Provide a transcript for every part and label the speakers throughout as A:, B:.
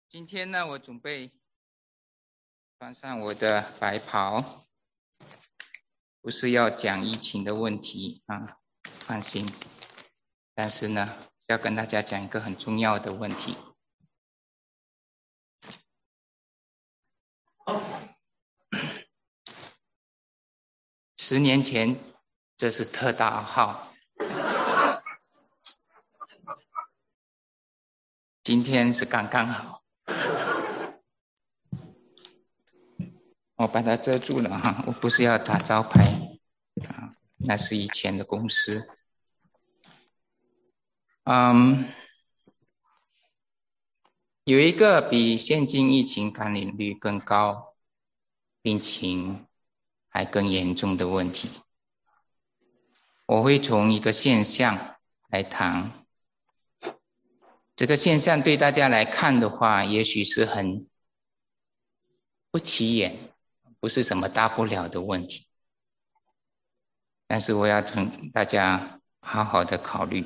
A: 今天呢，我准备穿上我的白袍，不是要讲疫情的问题啊，放心。但是呢，要跟大家讲一个很重要的问题。10年前，这是特大号，今天是刚刚好。我把它遮住了哈，我不是要打招牌啊，那是以前的公司。有一个比现今疫情感染率更高、病情还更严重的问题。我会从一个现象来谈。这个现象对大家来看的话，也许是很不起眼，不是什么大不了的问题。但是我要跟大家好好的考虑。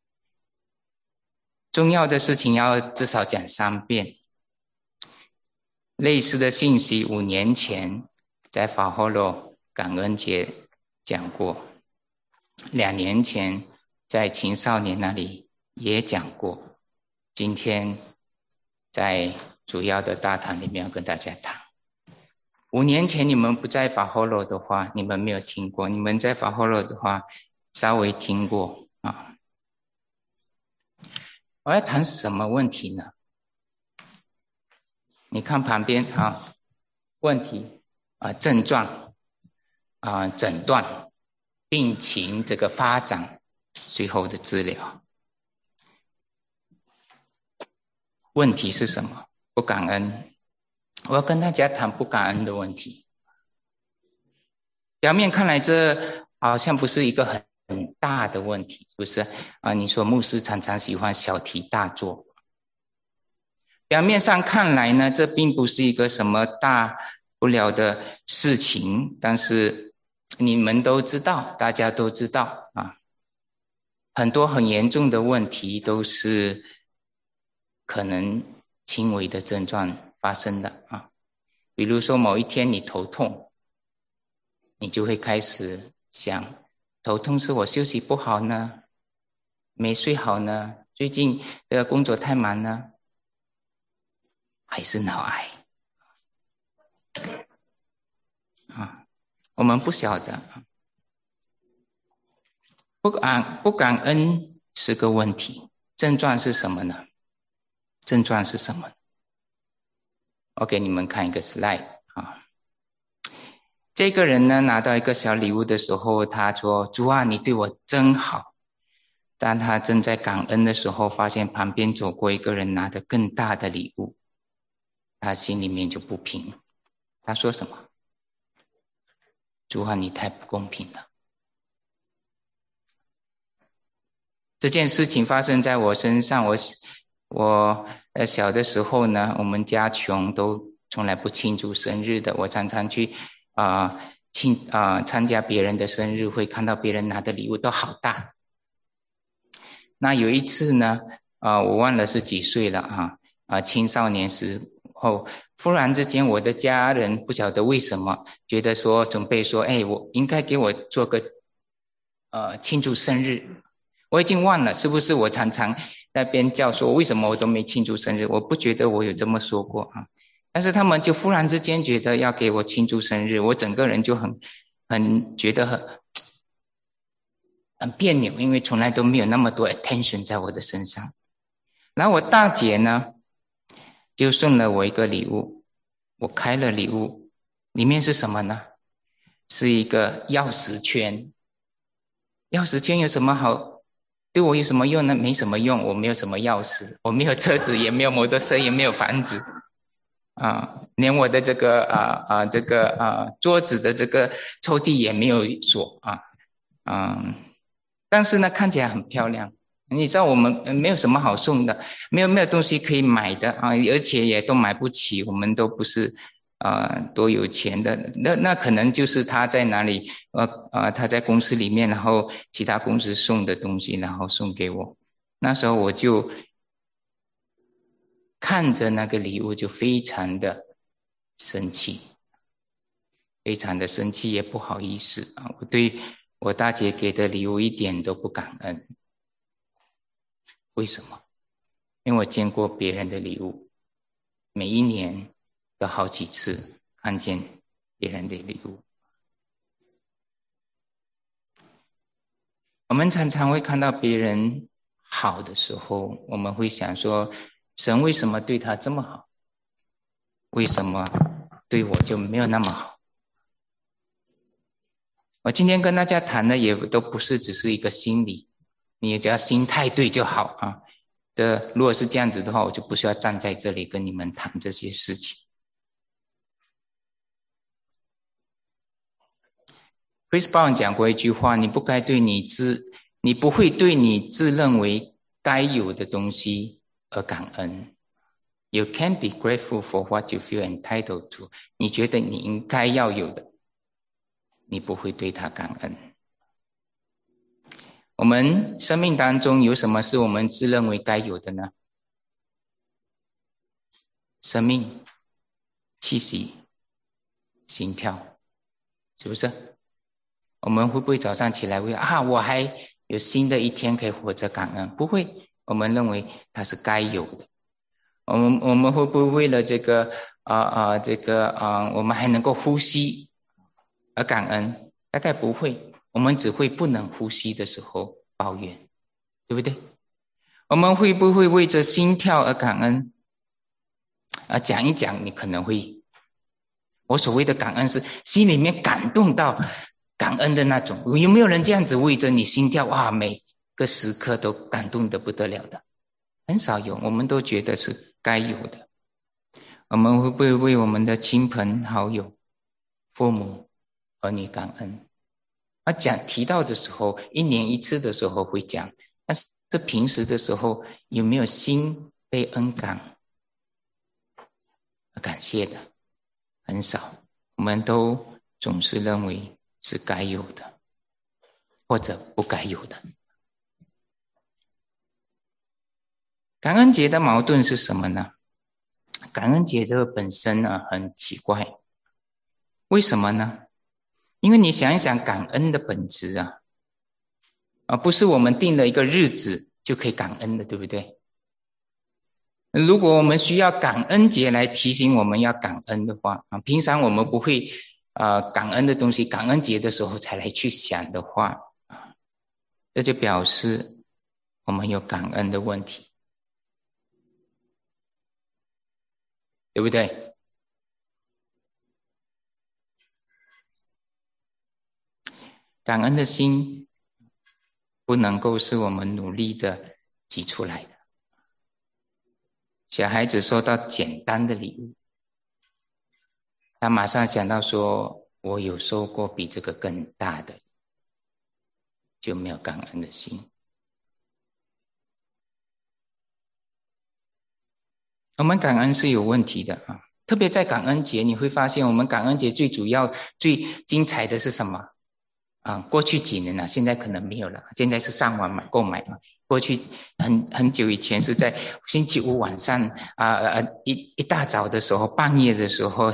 A: 重要的事情要至少讲3遍。类似的信息5年前在法霍罗感恩节讲过，2年前在青少年那里也讲过，今天在主要的大堂里面要跟大家谈。5年前你们不在法霍罗的话，你们没有听过；你们在法霍罗的话，稍微听过啊。我要谈什么问题呢？你看旁边啊，问题症状诊断、病情这个发展、随后的治疗。问题是什么？不感恩。我要跟大家谈不感恩的问题。表面看来这好像不是一个很大的问题，是不是你说牧师常常喜欢小题大做。表面上看来呢，这并不是一个什么大不了的事情，但是你们都知道，大家都知道啊，很多很严重的问题都是可能轻微的症状发生的啊。比如说某一天你头痛，你就会开始想，头痛是我休息不好呢，没睡好呢，最近这个工作太忙呢，还是脑癌啊？我们不晓得。不感恩是个问题。症状是什么呢？症状是什么？我给你们看一个 slide 啊。这个人呢，拿到一个小礼物的时候，他说：“主啊，你对我真好。”当他正在感恩的时候，发现旁边走过一个人拿着更大的礼物，他心里面就不平。他说什么？主啊，你太不公平了。这件事情发生在我身上，我小的时候呢，我们家穷，都从来不庆祝生日的。我常常去参加别人的生日会，看到别人拿的礼物都好大。那有一次呢，我忘了是几岁了青少年时候，忽然之间我的家人不晓得为什么觉得说准备说，我应该给我做个庆祝生日。我已经忘了是不是我常常那边叫说为什么我都没庆祝生日，我不觉得我有这么说过啊。但是他们就忽然之间觉得要给我庆祝生日，我整个人就很觉得很别扭，因为从来都没有那么多 attention 在我的身上。然后我大姐呢就送了我一个礼物，我开了礼物，里面是什么呢？是一个钥匙圈。钥匙圈有什么好？对我有什么用呢？没什么用，我没有什么钥匙，我没有车子，也没有摩托车，也没有房子连我的这个桌子的这个抽屉也没有锁但是呢看起来很漂亮。你知道我们没有什么好送的，没有东西可以买的而且也都买不起，我们都不是多有钱的。那可能就是他在哪里他在公司里面，然后其他公司送的东西，然后送给我。那时候我就看着那个礼物就非常的生气，非常的生气，也不好意思啊！我对我大姐给的礼物一点都不感恩。为什么？因为我见过别人的礼物，每一年有好几次看见别人的礼物。我们常常会看到别人好的时候，我们会想说，神为什么对他这么好？为什么对我就没有那么好？我今天跟大家谈的也都不是只是一个心理，你只要心态对就好啊。如果是这样子的话，我就不需要站在这里跟你们谈这些事情。Chris Brown 讲过一句话，你不会对你自认为该有的东西而感恩。You can be grateful for what you feel entitled to. 你觉得你应该要有的，你不会对它感恩。我们生命当中有什么是我们自认为该有的呢？生命、气息、心跳，是不是？我们会不会早上起来会我还有新的一天可以活着感恩？不会，我们认为它是该有的。我们会不会为了这个我们还能够呼吸而感恩？大概不会，我们只会不能呼吸的时候抱怨，对不对？我们会不会为着心跳而感恩？讲一讲你可能会。我所谓的感恩是心里面感动到感恩的那种。有没有人这样子为着你心跳每个时刻都感动得不得了的？很少有，我们都觉得是该有的。我们会不会为我们的亲朋好友、父母、儿女感恩？提到的时候，一年一次的时候会讲，但是平时的时候有没有心被恩感感谢的？很少，我们都总是认为是该有的，或者不该有的。感恩节的矛盾是什么呢？感恩节这个本身呢很奇怪，为什么呢？因为你想一想，感恩的本质不是我们定了一个日子就可以感恩的，对不对？如果我们需要感恩节来提醒我们要感恩的话平常我们不会感恩的东西，感恩节的时候才来去想的话这就表示我们有感恩的问题，对不对？感恩的心不能够是我们努力的挤出来的。小孩子收到简单的礼物，他马上想到说，我有收过比这个更大的，就没有感恩的心。我们感恩是有问题的特别在感恩节，你会发现我们感恩节最主要、最精彩的是什么过去几年现在可能没有了，现在是上网购买过去很久以前是在星期五晚上一大早的时候，半夜的时候，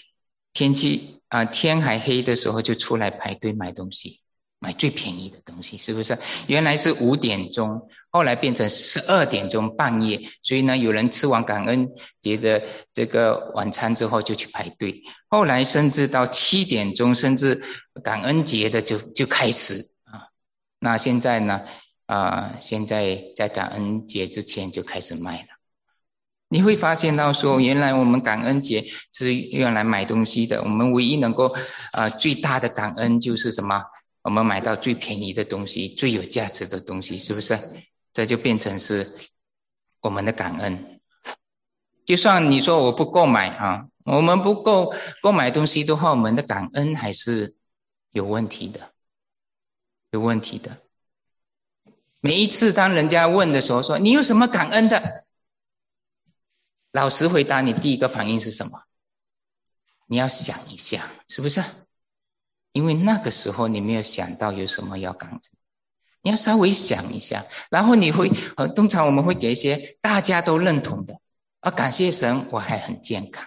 A: 天还黑的时候就出来排队买东西，买最便宜的东西，是不是？原来是5点钟，后来变成12点钟半夜，所以呢，有人吃完感恩节的这个晚餐之后就去排队，后来甚至到7点钟，甚至感恩节的就开始那现在呢现在在感恩节之前就开始卖了。你会发现到说，原来我们感恩节是用来买东西的，我们唯一能够最大的感恩就是什么？我们买到最便宜的东西，最有价值的东西，是不是？这就变成是我们的感恩。就算你说我不购买我们不购买东西的话，我们的感恩还是有问题的，有问题的。每一次当人家问的时候说你有什么感恩的，老实回答，你第一个反应是什么？你要想一下，是不是？因为那个时候你没有想到有什么要感恩，你要稍微想一下，然后你会通常我们会给一些大家都认同的感谢神我还很健康。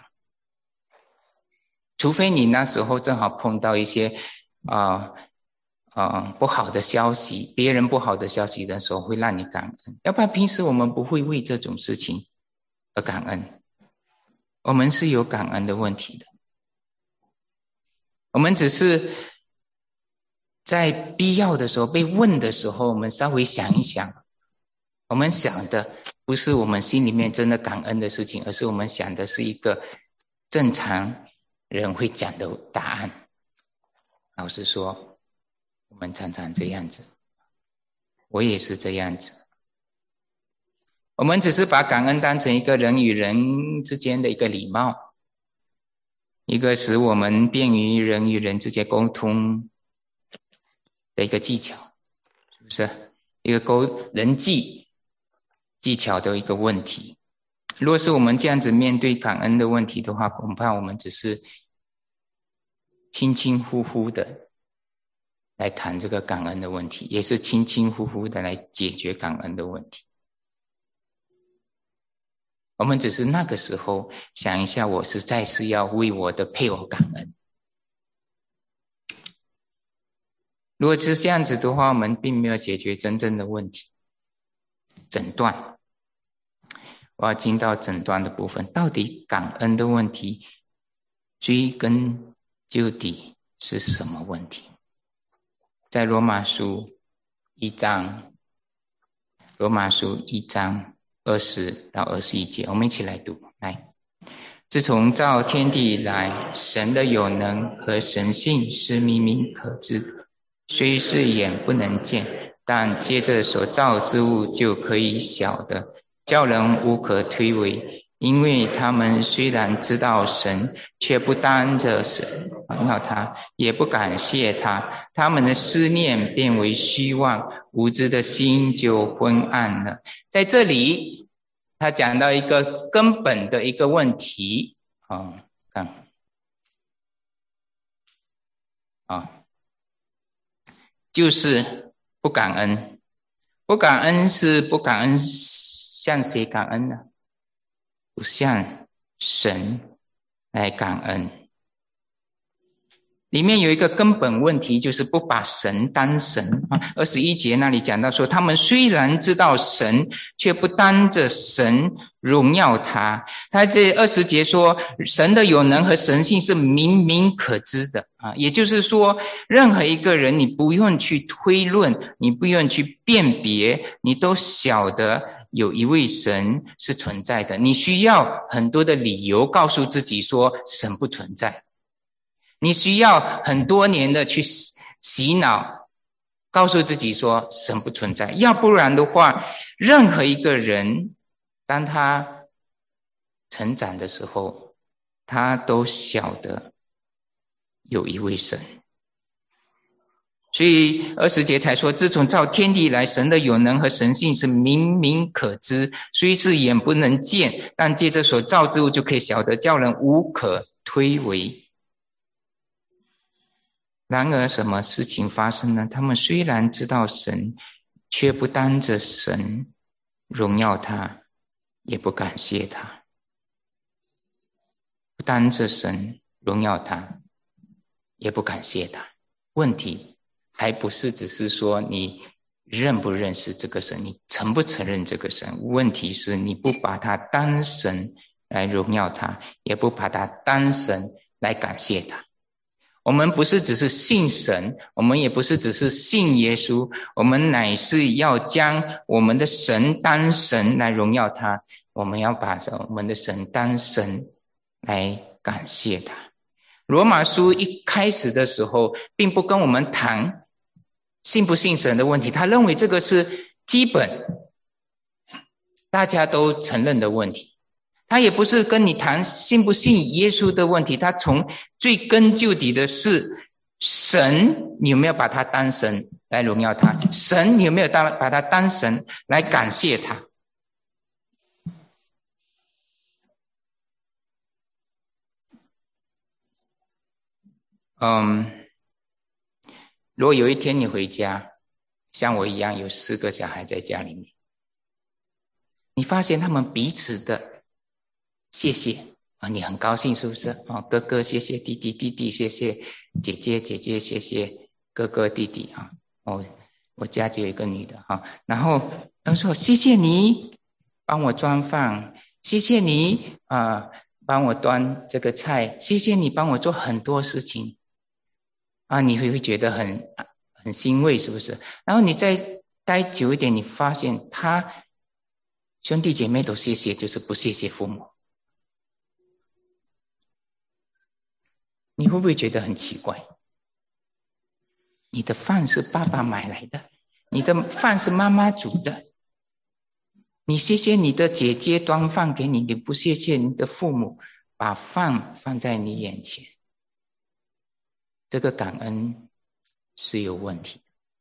A: 除非你那时候正好碰到一些不好的消息，别人不好的消息的时候会让你感恩，要不然平时我们不会为这种事情而感恩。我们是有感恩的问题的，我们只是在必要的时候被问的时候，我们稍微想一想，我们想的不是我们心里面真的感恩的事情，而是我们想的是一个正常人会讲的答案。老实说，我们常常这样子，我也是这样子。我们只是把感恩当成一个人与人之间的一个礼貌，一个使我们便于人与人之间沟通的一个技巧，是不是？一个人际技巧的一个问题。如果是我们这样子面对感恩的问题的话，恐怕我们只是轻轻呼呼的来谈这个感恩的问题，也是轻轻呼呼的来解决感恩的问题。我们只是那个时候想一下，我实在是要为我的配偶感恩。如果是这样子的话，我们并没有解决真正的问题。诊断，我要进到诊断的部分，到底感恩的问题追根究底是什么问题？在罗马书1章20到21节，我们一起来读。来，自从造天地以来，神的有能和神性是明明可知的，虽是眼不能见，但借着所造之物就可以晓得，叫人无可推诿。因为他们虽然知道神，却不当着神荣耀他，也不感谢他，他们的思念变为虚妄，无知的心就昏暗了。在这里他讲到一个根本的一个问题就是不感恩。不感恩是不感恩，向谁感恩呢？不向神来感恩。里面有一个根本问题，就是不把神当神。21节那里讲到说，他们虽然知道神，却不当着神荣耀他。他这20节说，神的有能和神性是明明可知的也就是说，任何一个人你不用去推论，你不用去辨别，你都晓得有一位神是存在的。你需要很多的理由告诉自己说神不存在，你需要很多年的去洗脑，告诉自己说神不存在。要不然的话，任何一个人当他成长的时候，他都晓得有一位神。所以20节才说，自从造天地以来，神的有能和神性是明明可知，虽是眼不能见，但借着所造之物就可以晓得，叫人无可推诿。然而什么事情发生呢？他们虽然知道神，却不当着神荣耀他，也不感谢他。不当着神荣耀他，也不感谢他。问题还不是只是说你认不认识这个神，你承不承认这个神。问题是你不把他当神来荣耀他，也不把他当神来感谢他。我们不是只是信神，我们也不是只是信耶稣，我们乃是要将我们的神当神来荣耀他，我们要把我们的神当神来感谢他。罗马书一开始的时候并不跟我们谈信不信神的问题，他认为这个是基本大家都承认的问题。他也不是跟你谈信不信耶稣的问题，他从最根究底的是神，你有没有把他当神来荣耀他？神，你有没有把他当神来感谢他？如果有一天你回家，像我一样有4个小孩在家里面，你发现他们彼此的谢谢啊，你很高兴是不是？哦，哥哥谢谢弟弟，弟弟谢谢姐姐，姐姐谢谢哥哥弟弟啊。哦，我家只有一个女的哈。然后他说谢谢你帮我装饭，谢谢你帮我端这个菜，谢谢你帮我做很多事情啊，你会觉得很欣慰，是不是？然后你再待久一点，你发现他兄弟姐妹都谢谢，就是不谢谢父母。你会不会觉得很奇怪？你的饭是爸爸买来的，你的饭是妈妈煮的，你谢谢你的姐姐端饭给你，你不谢谢你的父母把饭放在你眼前，这个感恩是有问题，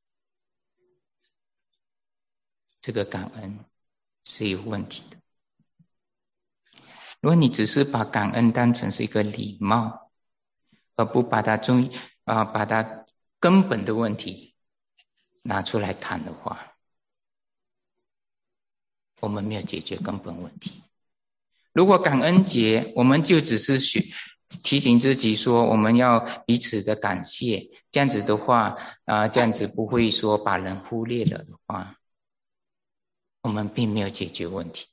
A: 这个感恩是有问题的。如果你只是把感恩当成是一个礼貌，而不把它把它根本的问题拿出来谈的话，我们没有解决根本问题。如果感恩节我们就只是提醒自己说我们要彼此的感谢，这样子的话这样子不会说把人忽略了的话，我们并没有解决问题。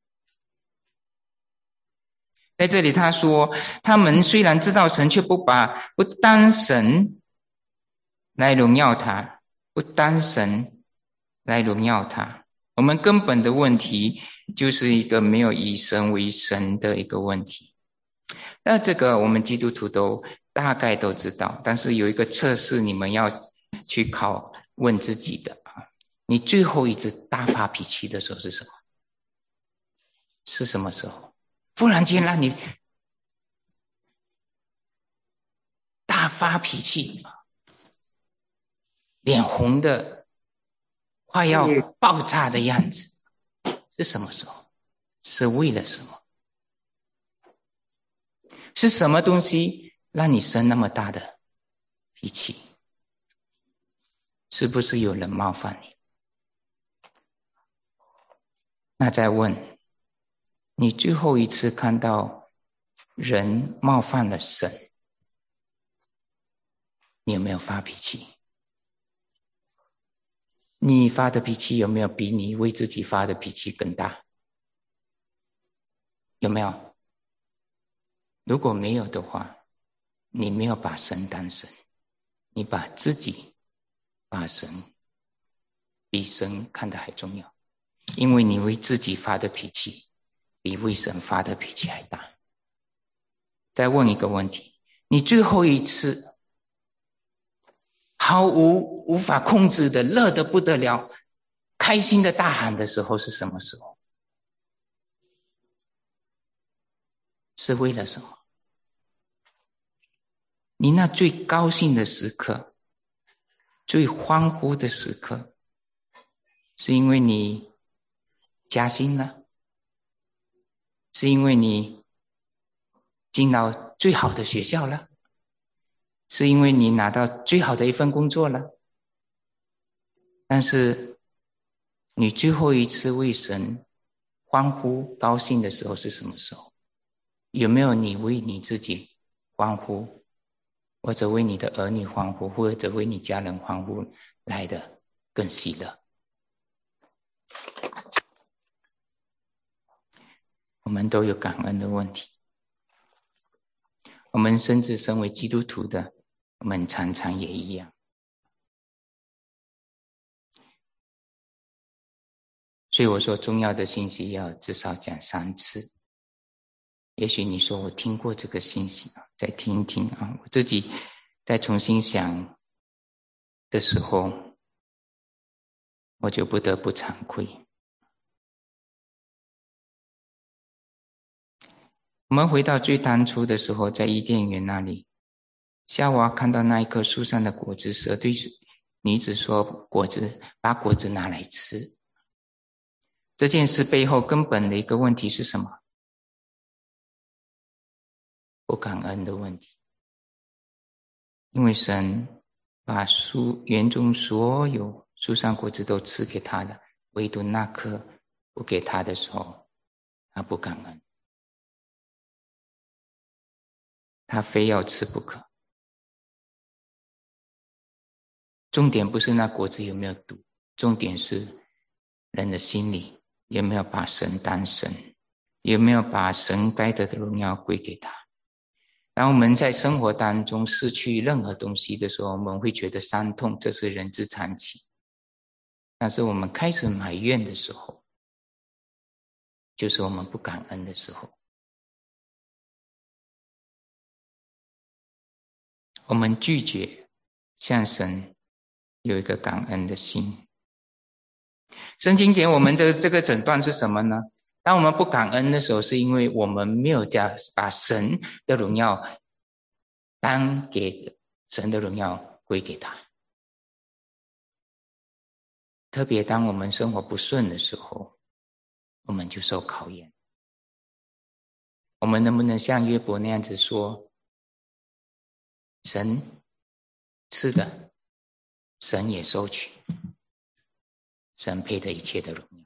A: 在这里他说，他们虽然知道神，却不当神来荣耀他，不当神来荣耀他。我们根本的问题就是一个没有以神为神的一个问题。那这个我们基督徒都大概都知道，但是有一个测试你们要去问自己的啊，你最后一次大发脾气的时候是什么？是什么时候？忽然间让你大发脾气，脸红的快要爆炸的样子，是什么时候？是为了什么？是什么东西让你生那么大的脾气？是不是有人冒犯你？那再问，你最后一次看到人冒犯了神，你有没有发脾气？你发的脾气有没有比你为自己发的脾气更大？有没有？如果没有的话，你没有把神当神，你把自己把神比神看得还重要，因为你为自己发的脾气比为神发的脾气还大。再问一个问题，你最后一次无法控制的乐得不得了，开心的大喊的时候是什么时候？是为了什么？你那最高兴的时刻，最欢呼的时刻，是因为你加薪了？是因为你进到最好的学校了？是因为你拿到最好的一份工作了？但是你最后一次为神欢呼高兴的时候是什么时候？有没有你为你自己欢呼，或者为你的儿女欢呼，或者为你家人欢呼来的更喜乐？我们都有感恩的问题，我们甚至身为基督徒的，我们常常也一样。所以我说重要的信息要至少讲3次。也许你说我听过这个信息，再听一听啊，我自己再重新想的时候，我就不得不惭愧。我们回到最当初的时候，在伊甸园那里，夏娃看到那一棵树上的果子，蛇对女子说：把果子拿来吃。这件事背后根本的一个问题是什么？不感恩的问题。因为神把园中所有树上果子都赐给他的，唯独那棵不给他的时候，他不感恩。 他非要吃不可。重点不是那果子有没有毒，重点是人的心里有没有把神当神，有没有把神该得的荣耀归给他。当我们在生活当中失去任何东西的时候，我们会觉得伤痛，这是人之常情。但是我们开始埋怨的时候，就是我们不感恩的时候。我们拒绝向神有一个感恩的心。圣经给我们的这个诊断是什么呢？当我们不感恩的时候，是因为我们没有把神的荣耀当给神的荣耀归给他。特别当我们生活不顺的时候，我们就受考验。我们能不能像约伯那样子说，神赐的，神也收取，神配得一切的荣耀。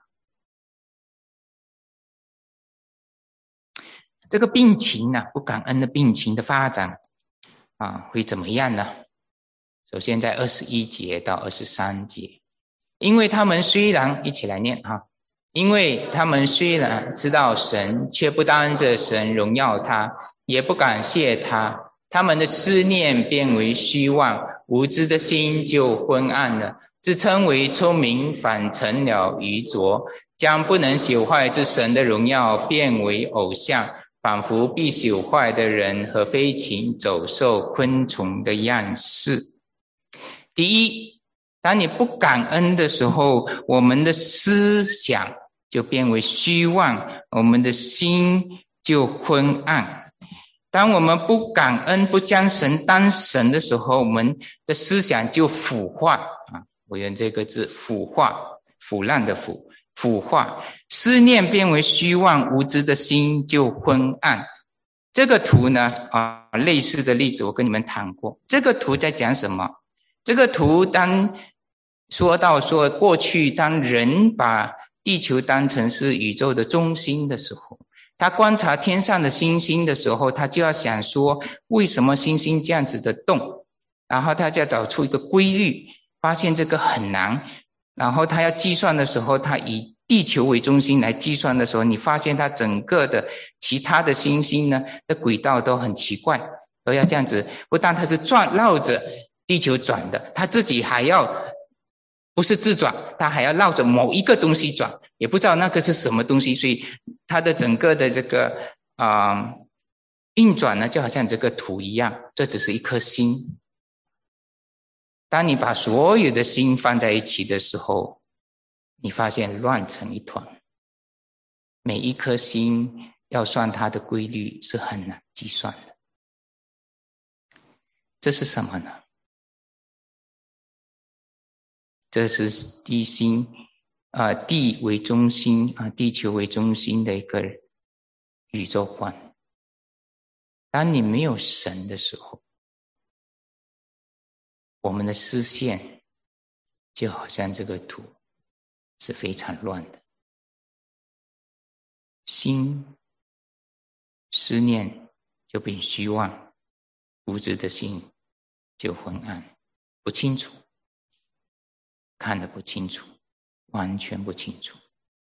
A: 这个病情呢，不感恩的病情的发展会怎么样呢？首先在21节到23节，因为他们虽然一起来念因为他们虽然知道神，却不当着神荣耀他，也不感谢他，他们的思念变为虚妄，无知的心就昏暗了，自称为聪明，反成了愚拙，将不能朽坏之神的荣耀变为偶像，仿佛必朽坏的人和飞禽走兽昆虫的样式。第一，当你不感恩的时候，我们的思想就变为虚妄，我们的心就昏暗。当我们不感恩，不将神当神的时候，我们的思想就腐化我用这个字腐化，腐烂的腐化，思念变为虚妄，无知的心就昏暗。这个图呢类似的例子我跟你们谈过。这个图在讲什么？这个图当说到过去当人把地球当成是宇宙的中心的时候，他观察天上的星星的时候，他就要想说为什么星星这样子的动，然后他就要找出一个规律，发现这个很难，然后他要计算的时候，他以地球为中心来计算的时候，你发现他整个的其他的星星呢的轨道都很奇怪，都要这样子，不但他是绕着地球转的，他自己还要不是自转，他还要绕着某一个东西转，也不知道那个是什么东西，所以他的整个的这个运转呢，就好像这个图一样，这只是一颗星。当你把所有的星放在一起的时候，你发现乱成一团，每一颗星要算它的规律是很难计算的。这是什么呢？这是地为中心地球为中心的一个宇宙观。当你没有神的时候，我们的视线就好像这个图是非常乱的，心思念就变虚妄，无知的心就昏暗，不清楚，看得不清楚，完全不清楚。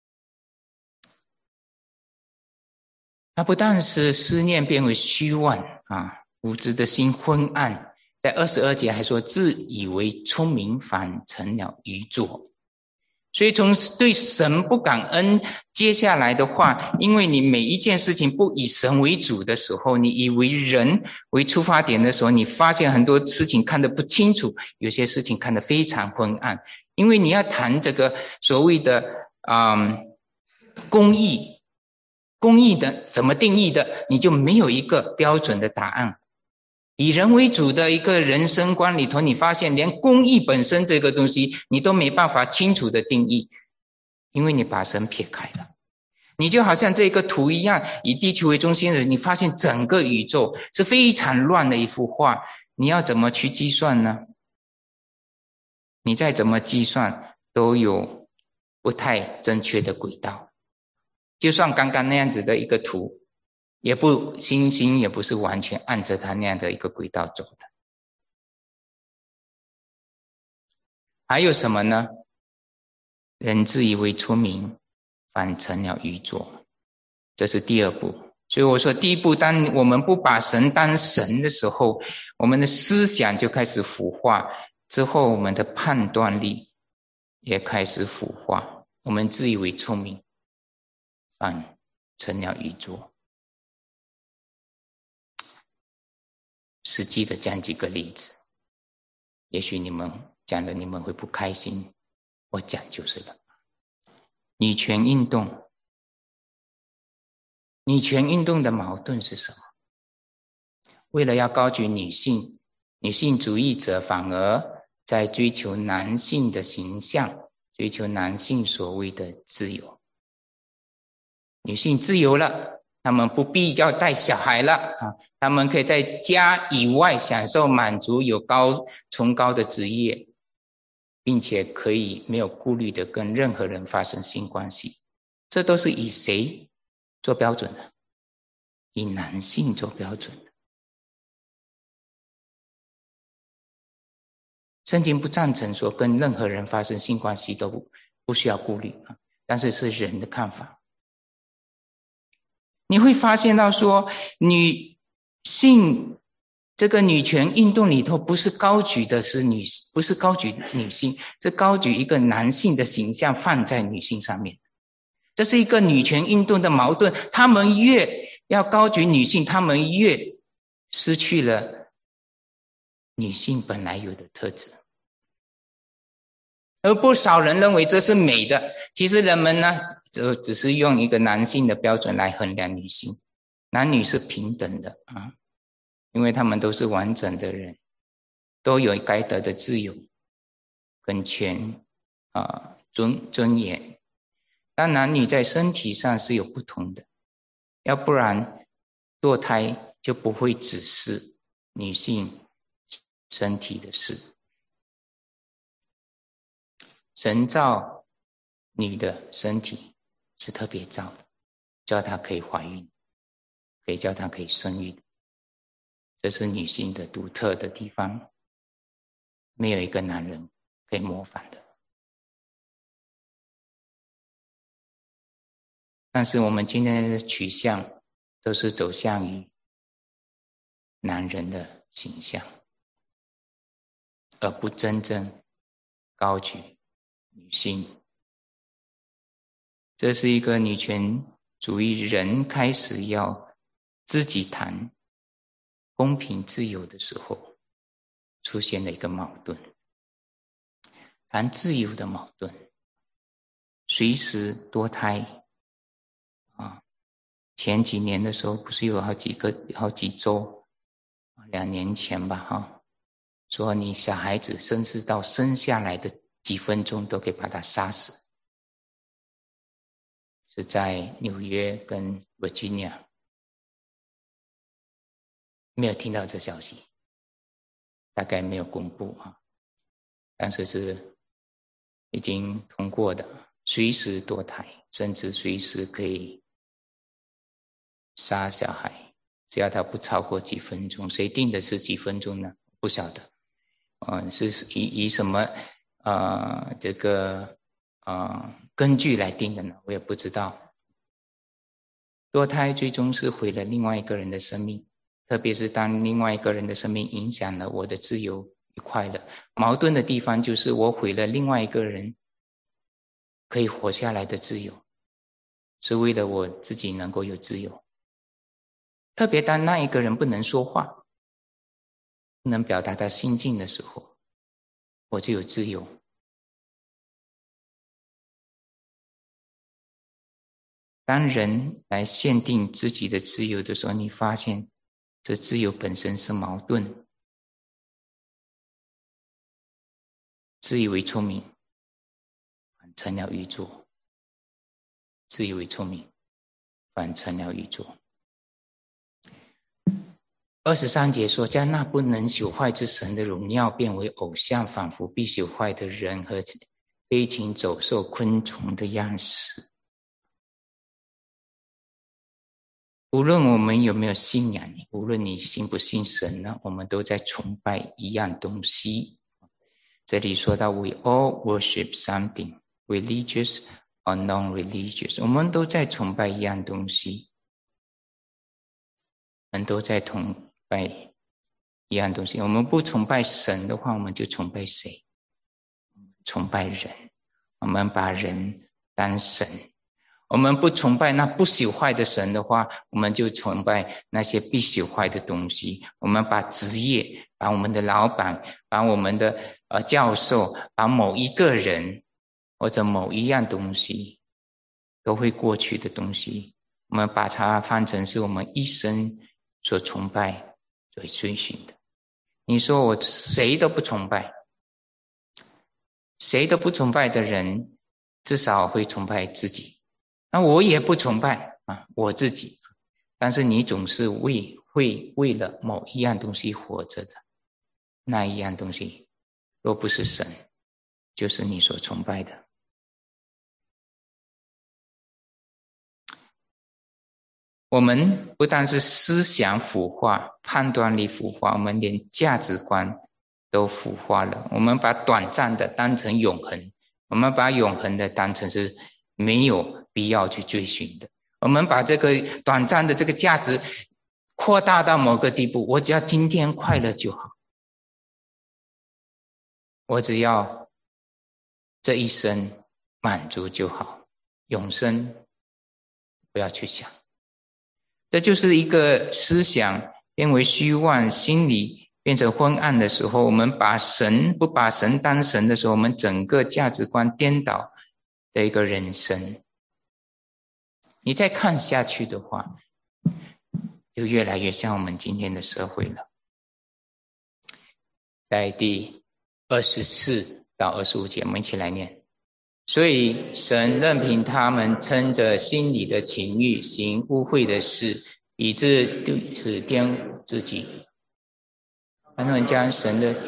A: 它不但是思念变为虚妄无知的心昏暗，在22节还说自以为聪明，反成了愚拙。所以从对神不感恩，接下来的话，因为你每一件事情不以神为主的时候，你以为人为出发点的时候，你发现很多事情看得不清楚，有些事情看得非常昏暗。因为你要谈这个所谓的公义的怎么定义的，你就没有一个标准的答案。以人为主的一个人生观里头，你发现连公义本身这个东西你都没办法清楚的定义，因为你把神撇开了。你就好像这个图一样，以地球为中心的人，你发现整个宇宙是非常乱的一幅画，你要怎么去计算呢？你再怎么计算都有不太正确的轨道。就算刚刚那样子的一个图， 星星也不是完全按着它那样的一个轨道走的。还有什么呢？人自以为聪明，反成了愚拙，这是第二步。所以我说第一步，当我们不把神当神的时候，我们的思想就开始腐化，之后我们的判断力也开始腐化，我们自以为聪明，反成了愚拙。实际的讲几个例子，也许你们讲的你们会不开心，我讲就是了。女权运动，女权运动的矛盾是什么？为了要高举女性，女性主义者反而在追求男性的形象，追求男性所谓的自由。女性自由了，她们不必要带小孩了，她们可以在家以外享受满足，有崇高的职业，并且可以没有顾虑的跟任何人发生性关系。这都是以谁做标准的？以男性做标准的。圣经不赞成说跟任何人发生性关系都不需要顾虑，但是是人的看法。你会发现到说，女性这个女权运动里头不是高举的是不是高举女性，是高举一个男性的形象放在女性上面。这是一个女权运动的矛盾，他们越要高举女性，他们越失去了女性本来有的特质。而不少人认为这是美的，其实人们呢，只是用一个男性的标准来衡量女性。男女是平等的啊，因为他们都是完整的人，都有该得的自由跟尊严。但男女在身体上是有不同的，要不然堕胎就不会只是女性身体的事。神造女的身体是特别造的，叫她可以怀孕，可以叫她可以生育，这是女性的独特的地方，没有一个男人可以模仿的。但是我们今天的取向都是走向于男人的形象，而不真正高举女性。这是一个女权主义人开始要自己谈公平自由的时候出现了一个矛盾，谈自由的矛盾，随时堕胎前几年的时候不是有好几周，2年前吧说你小孩子甚至到生下来的几分钟都可以把他杀死，是在纽约跟 Virginia。 没有听到这消息，大概没有公布但是是已经通过的，随时堕胎，甚至随时可以杀小孩，只要他不超过几分钟。谁定的是几分钟呢？不晓得是以什么这个根据来定的呢？我也不知道。堕胎最终是毁了另外一个人的生命，特别是当另外一个人的生命影响了我的自由与快乐。矛盾的地方就是我毁了另外一个人可以活下来的自由，是为了我自己能够有自由。特别当那一个人不能说话，不能表达他心境的时候，我就有自由。当人来限定自己的自由的时候，你发现这自由本身是矛盾。自以为聪明，反成了愚拙；自以为聪明，反成了愚拙。23节说，将那不能朽坏之神的荣耀变为偶像，仿佛必朽坏的人和飞禽走兽昆虫的样式。 无论我们有没有信仰，无论你信不信神呢，我们都在崇拜一样东西。这里说到 We all worship something, religious or non-religious， 我们都在崇拜一样东西，我们都在崇拜一样东西。我们不崇拜神的话，我们就崇拜谁？崇拜人，我们把人当神。我们不崇拜那不朽坏的神的话，我们就崇拜那些必朽坏的东西。我们把职业，把我们的老板，把我们的教授，把某一个人或者某一样东西都会过去的东西，我们把它翻成是我们一生所崇拜所追寻的。你说我谁都不崇拜，谁都不崇拜的人至少会崇拜自己。那我也不崇拜我自己，但是你总是会为了某一样东西活着的，那一样东西若不是神，就是你所崇拜的。我们不但是思想腐化，判断力腐化，我们连价值观都腐化了。我们把短暂的当成永恒，我们把永恒的当成是没有必要去追寻的。我们把这个短暂的这个价值扩大到某个地步，我只要今天快乐就好，我只要这一生满足就好，永生不要去想。这就是一个思想变为虚妄，心理变成昏暗的时候，我们不把神当神的时候，我们整个价值观颠倒的一个人生。你再看下去的话，就越来越像我们今天的社会了。在第24到25节，我们一起来念。所以神任凭他们趁着心里的情欲行污秽的事，以致对此玷污自己。他们将神的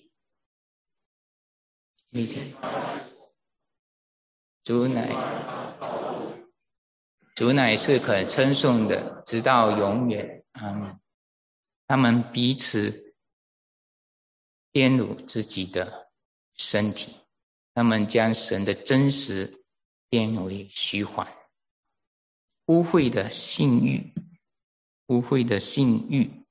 A: 主乃是可称颂的，直到永远。阿们。他们彼此玷辱自己的身体，他们将神的真实变为虚幻。污秽的性欲，污秽的性欲。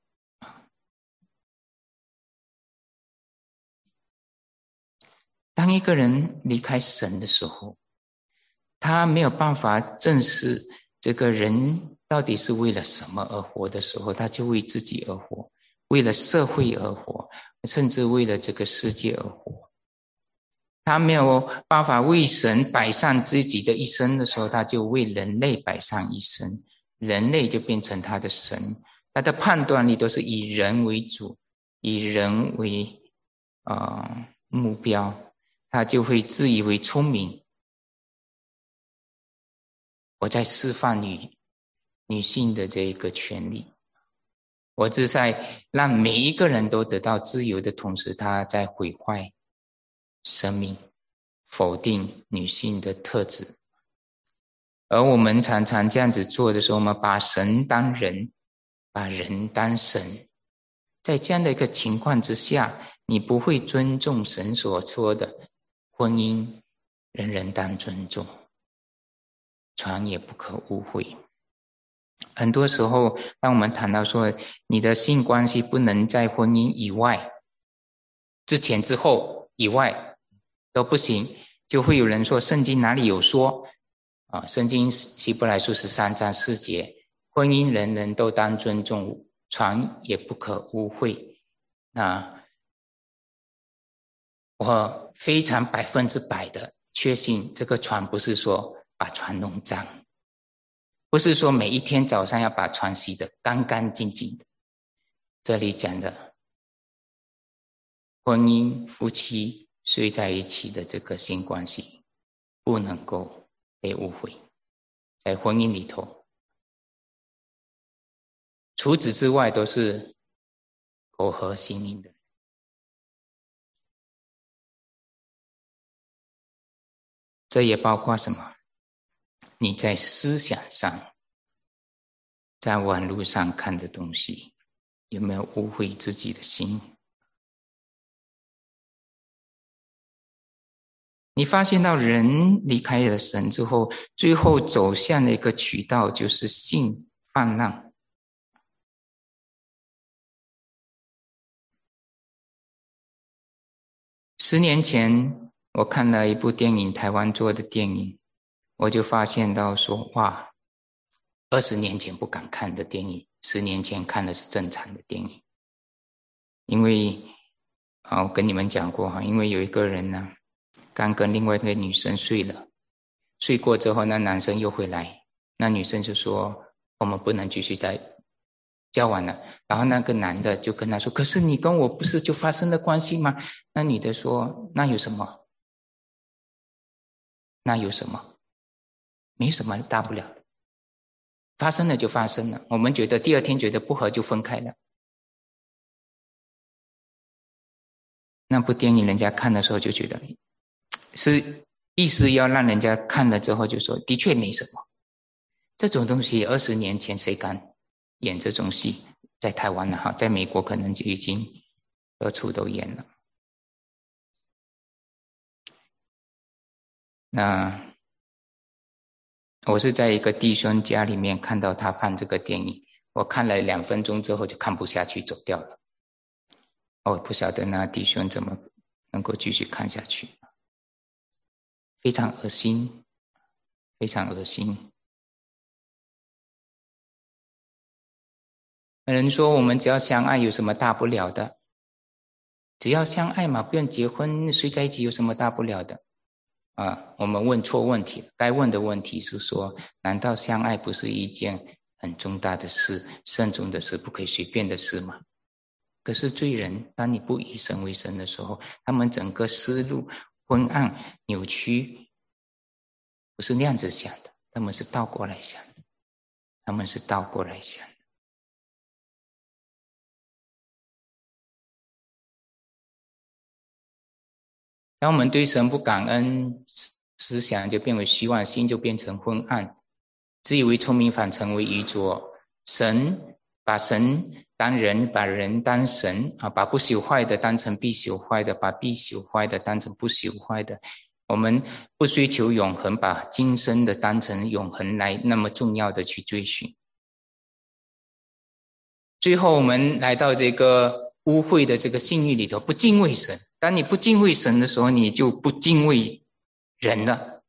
A: 当一个人离开神的时候，他没有办法正视这个人到底是为了什么而活的时候，他就为自己而活，为了社会而活，甚至为了这个世界而活。他没有办法为神摆上自己的一生的时候，他就为人类摆上一生，人类就变成他的神。他的判断力都是以人为主，以人为目标，他就会自以为聪明。我在释放女性的这个权利，我是在让每一个人都得到自由的同时，他在毁坏生命，否定女性的特质。而我们常常这样子做的时候，我们把神当人，把人当神。在这样的一个情况之下，你不会尊重神所说的婚姻，人人当尊重，床也不可污秽。很多时候当我们谈到说你的性关系不能在婚姻以外，之前之后以外都不行，就会有人说圣经哪里有说圣经希伯来书13章4节，婚姻人人都当尊重，床也不可污秽。那我非常100%的确信，这个床不是说把床弄脏，不是说每一天早上要把床洗得干干净净的。这里讲的婚姻夫妻睡在一起的这个性关系不能够被误会，在婚姻里头除此之外都是苟合心灵的。这也包括什么？你在思想上在网络上看的东西，有没有污秽自己的心？你发现到人离开了神之后，最后走向的一个渠道就是性泛滥。10年前我看了一部电影，台湾做的电影，我就发现到说，哇，20年前不敢看的电影，10年前看的是正常的电影。因为我跟你们讲过，因为有一个人呢，刚跟另外一个女生睡了，睡过之后，那男生又回来，那女生就说我们不能继续再交往了。然后那个男的就跟他说，可是你跟我不是就发生了关系吗？那女的说，那有什么？那有什么？没什么大不了的，发生了就发生了，我们觉得第二天觉得不合就分开了。那部电影人家看的时候就觉得是意思要让人家看了之后就说的确没什么。这种东西20年前谁敢演这种戏？在台湾哈，在美国可能就已经到处都演了。那我是在一个弟兄家里面看到他放这个电影，我看了2分钟之后就看不下去走掉了。我不晓得那弟兄怎么能够继续看下去，非常恶心，非常恶心。有人说我们只要相爱有什么大不了的？只要相爱嘛，不用结婚，睡在一起有什么大不了的？我们问错问题了。该问的问题是说，难道相爱不是一件很重大的事、慎重的事、不可以随便的事吗？可是罪人，当你不以神为神的时候，他们整个思路昏暗扭曲，不是那样子想的，他们是倒过来想的，他们是倒过来想的。当我们对神不感恩，思想就变为虚妄，心就变成昏暗，自以为聪明反成为愚拙。把神当人，把人当神，把不朽坏的当成必朽坏的，把必朽坏的当成不朽坏的。我们不追求永恒，把今生的当成永恒来那么重要的去追寻。最后我们来到这个污秽的这个性欲里头，不敬畏神。当你不敬畏神的时候，你就不敬畏人了。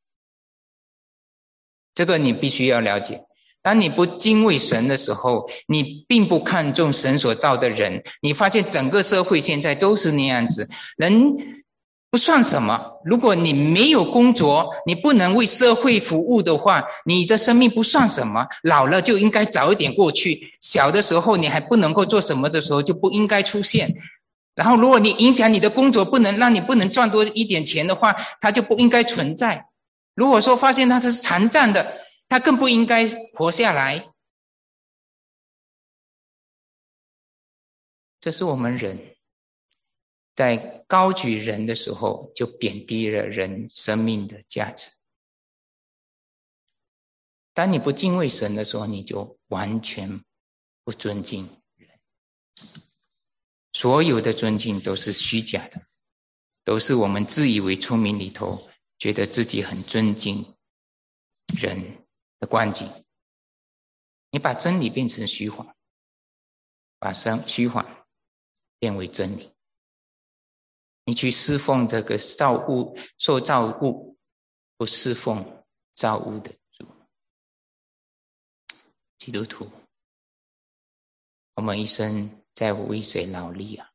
A: 这个你必须要了解。当你不敬畏神的时候，你并不看重神所造的人。你发现整个社会现在都是那样子，人不算什么。如果你没有工作，你不能为社会服务的话，你的生命不算什么。老了就应该早一点过去，小的时候你还不能够做什么的时候就不应该出现。然后如果你影响你的工作，让你不能赚多一点钱的话，它就不应该存在。如果说发现它是残障的，他更不应该活下来。这是我们人在高举人的时候，就贬低了人生命的价值。当你不敬畏神的时候，你就完全不尊敬人。所有的尊敬都是虚假的，都是我们自以为聪明里头，觉得自己很尊敬人的观景。你把真理变成虚谎，把虚谎变为真理。你去侍奉这个受造物，不侍奉造物的主。基督徒，我们一生在为谁劳力啊？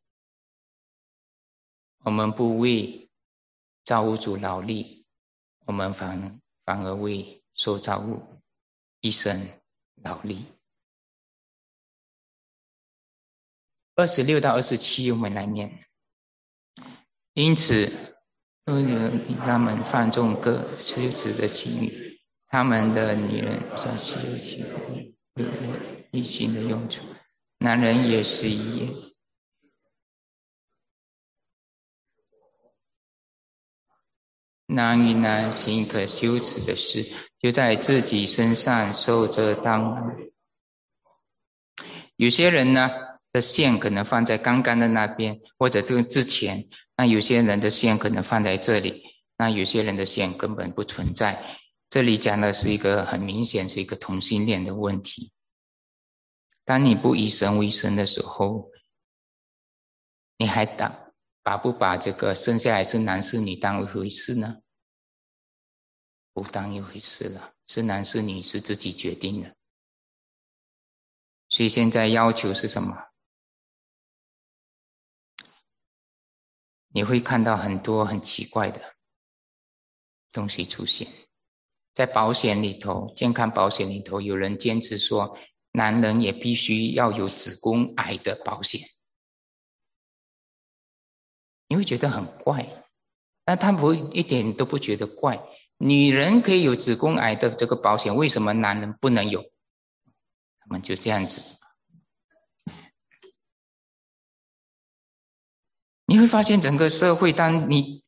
A: 我们不为造物主劳力，我们反而为受造物一生劳力。26到27我们来念。因此他们放纵各妻子的情欲，他们的女人在妻子情欲有异性的用处，男人也是一样。男与男行可羞耻的事，就在自己身上受着当有些人呢的线可能放在刚刚的那边，或者这个之前，那有些人的线可能放在这里，那有些人的线根本不存在。这里讲的是一个很明显是一个同性恋的问题。当你不以神为神的时候，你还不把这个生下来是男是女当一回事呢？不当一回事了，是男是女是自己决定的。所以现在要求是什么？你会看到很多很奇怪的东西出现。在保险里头，健康保险里头，有人坚持说男人也必须要有子宫癌的保险。你会觉得很怪，但他们一点都不觉得怪。女人可以有子宫癌的这个保险，为什么男人不能有？他们就这样子。你会发现整个社会，当你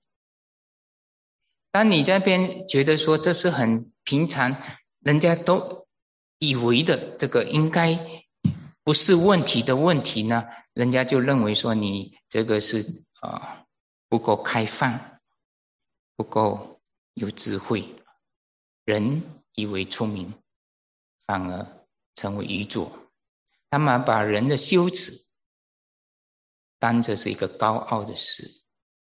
A: 在那边觉得说这是很平常，人家都以为的这个应该不是问题的问题呢，人家就认为说你这个是不够开放，不够有智慧，人以为聪明，反而成为愚拙。他们把人的羞耻当作是一个高傲的事。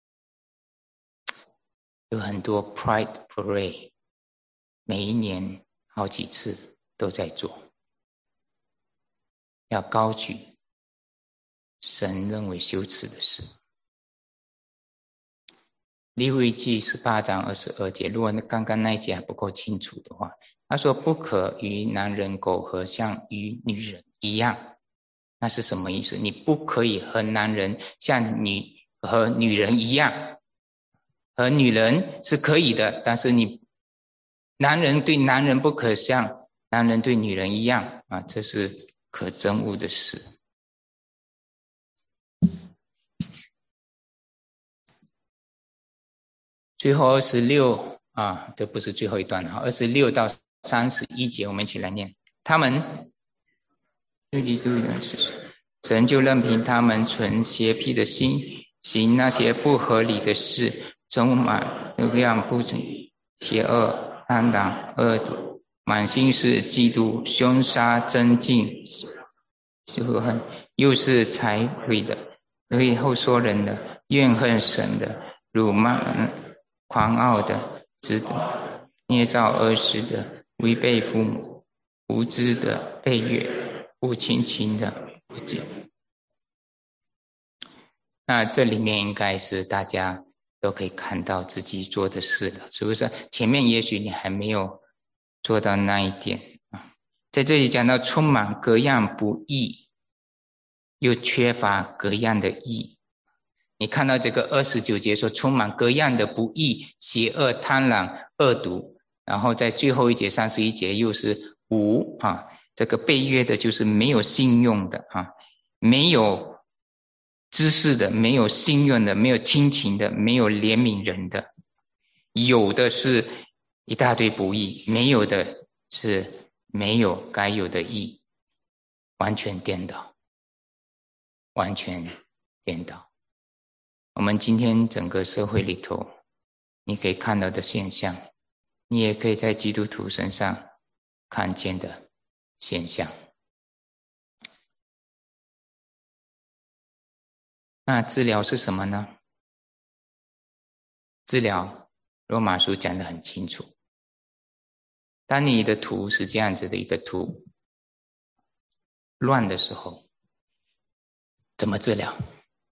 A: 有很多 Pride Parade， 每一年好几次都在做，要高举神认为羞耻的事。利未记18章22节，如果刚刚那一节还不够清楚的话，他说不可与男人苟合，像与女人一样。那是什么意思？你不可以和男人像和女人一样。和女人是可以的，但是男人对男人不可像男人对女人一样啊，这是可憎恶的事。最后26啊，这不是最后一段哈，26到31节，我们一起来念。他们神就任凭他们存邪僻的心，行那些不合理的事，充满各样不正、邪恶、贪婪、恶毒，满心是嫉妒、凶杀、争竞、仇恨，又是财毁的，为后说人的，怨恨神的，辱骂、狂傲的，捏造恶事的，违背父母，无知的，背约，不亲情的，不敬。那这里面应该是大家都可以看到自己做的事了，是不是？前面也许你还没有做到那一点啊。在这里讲到充满各样不义，又缺乏各样的义。你看到这个29节说充满各样的不义、邪恶、贪婪、恶毒，然后在最后一节31节又是无啊，这个被约的就是没有信用的啊，没有知识的，没有信用的，没有亲情的，没有怜悯人的，有的是一大堆不义，没有的是没有该有的义，完全颠倒，完全颠倒。我们今天整个社会里头，你可以看到的现象，你也可以在基督徒身上看见的现象。那治疗是什么呢？治疗罗马书讲得很清楚，当你的图是这样子的一个图乱的时候，怎么治疗？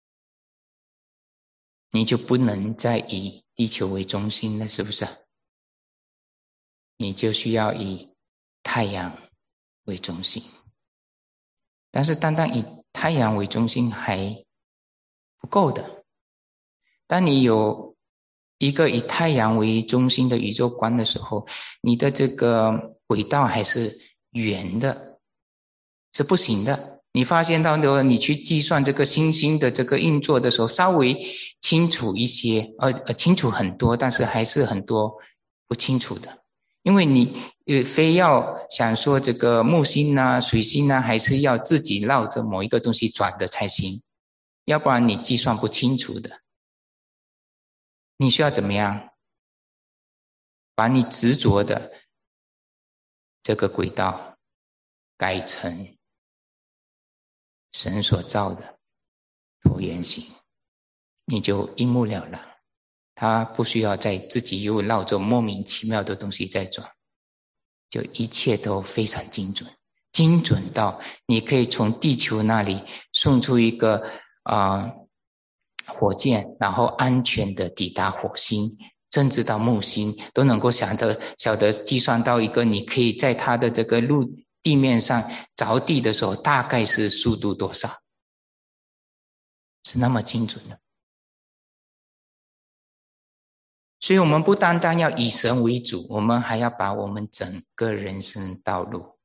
A: 你就不能再以地球为中心了，是不是？你就需要以太阳为中心。但是单单以太阳为中心还不够的。当你有一个以太阳为中心的宇宙观的时候，你的这个轨道还是圆的，是不行的。你发现到你去计算这个星星的这个运作的时候，稍微清楚一些，清楚很多，但是还是很多不清楚的。 因为你非要想说这个木星啊、水星啊，还是要自己绕着某一个东西转的才行，要不然你计算不清楚的。你需要怎么样？把你执着的这个轨道改成神所造的椭圆形，你就一目了然。他不需要再自己又绕着莫名其妙的东西在转，就一切都非常精准，精准到你可以从地球那里送出一个火箭，然后安全的抵达火星，甚至到木星都能够晓得计算到一个你可以在它的这个地面上着地的时候大概是速度多少，是那么精准的。所以我们不单单要以神为主，我们还要把我们整个人生道路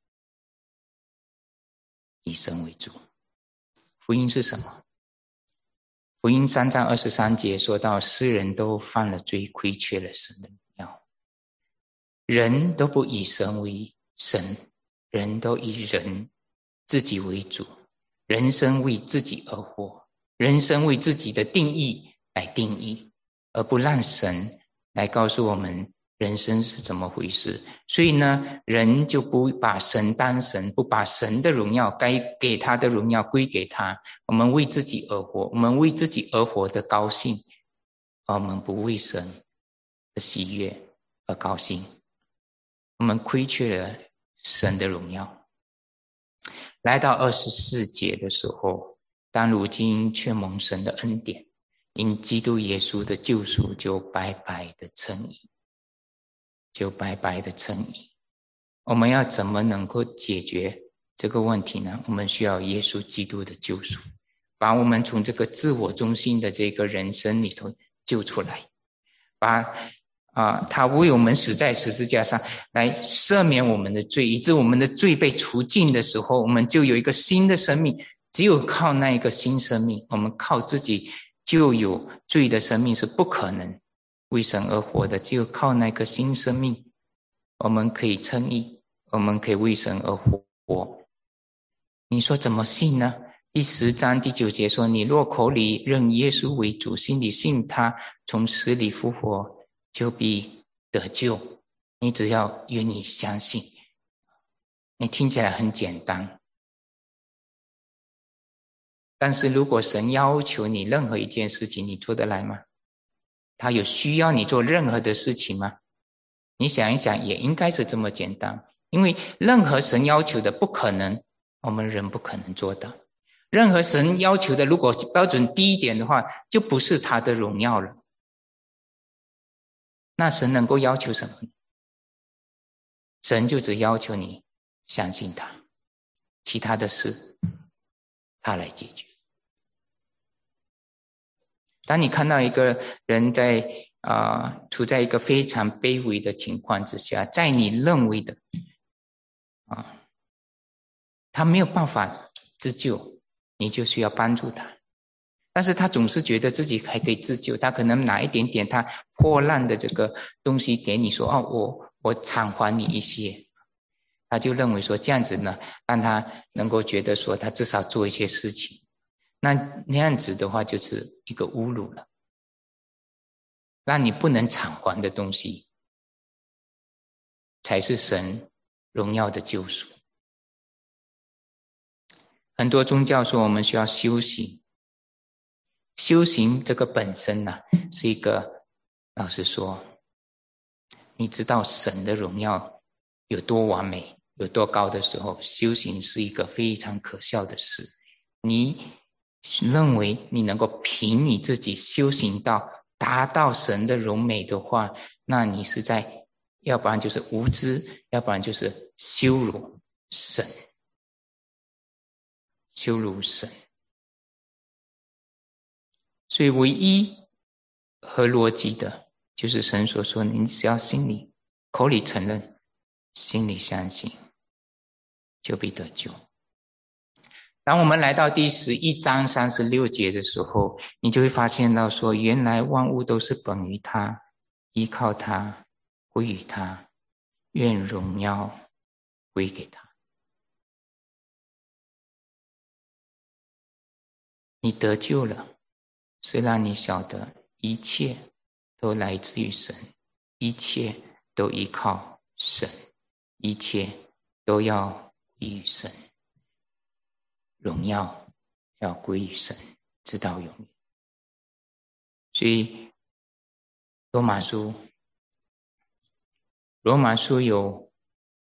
A: 以神为主。福音是什么？福音3章23节说到，世人都犯了罪，亏缺了神的荣耀。人都不以神为神，人都以人自己为主，人生为自己而活，人生为自己的定义来定义，而不让神来告诉我们人生是怎么回事。所以呢，人就不把神当神，不把神的荣耀该给他的荣耀归给他。我们为自己而活，我们为自己而活的高兴，而我们不为神的喜悦而高兴。我们亏缺了神的荣耀。来到24节的时候，当如今却蒙神的恩典，因基督耶稣的救赎，就白白的称义，就白白的称义。我们要怎么能够解决这个问题呢？我们需要耶稣基督的救赎，把我们从这个自我中心的这个人生里头救出来，把他为我们死在十字架上，来赦免我们的罪，以致我们的罪被除尽的时候，我们就有一个新的生命。只有靠那一个新生命，我们靠自己就有罪的生命是不可能为神而活的。只有靠那个新生命，我们可以称义，我们可以为神而活。你说怎么信呢？第10章第9节说，你若口里认耶稣为主，心里信他从死里复活，就必得救。你只要愿意相信。你听起来很简单，但是如果神要求你任何一件事情，你做得来吗？他有需要你做任何的事情吗？你想一想，也应该是这么简单。因为任何神要求的不可能，我们人不可能做到。任何神要求的，如果标准低一点的话，就不是他的荣耀了。那神能够要求什么？神就只要求你相信他，其他的事他来解决。当你看到一个人在处在一个非常卑微的情况之下，在你认为的他没有办法自救，你就需要帮助他。但是他总是觉得自己还可以自救，他可能拿一点点他破烂的这个东西给你说，我偿还你一些，他就认为说这样子呢，让他能够觉得说他至少做一些事情。那样子的话就是一个侮辱了，让你不能偿还的东西才是神荣耀的救赎。很多宗教说我们需要修行，修行这个本身呢，是一个，老实说，你知道神的荣耀有多完美有多高的时候，修行是一个非常可笑的事。你认为你能够凭你自己修行到达到神的荣美的话，那你是在要不然就是无知，要不然就是羞辱神，羞辱神。所以唯一合逻辑的就是神所说，你只要心里口里承认，心里相信，就必得救。当我们来到第11章36节的时候，你就会发现到说，原来万物都是本于他，依靠他，归于他， 愿荣耀归给他。你得救了，是让你晓得一切都来自于神，一切都依靠神，一切都要归于神，荣耀要归于神，直到永远。所以罗马书有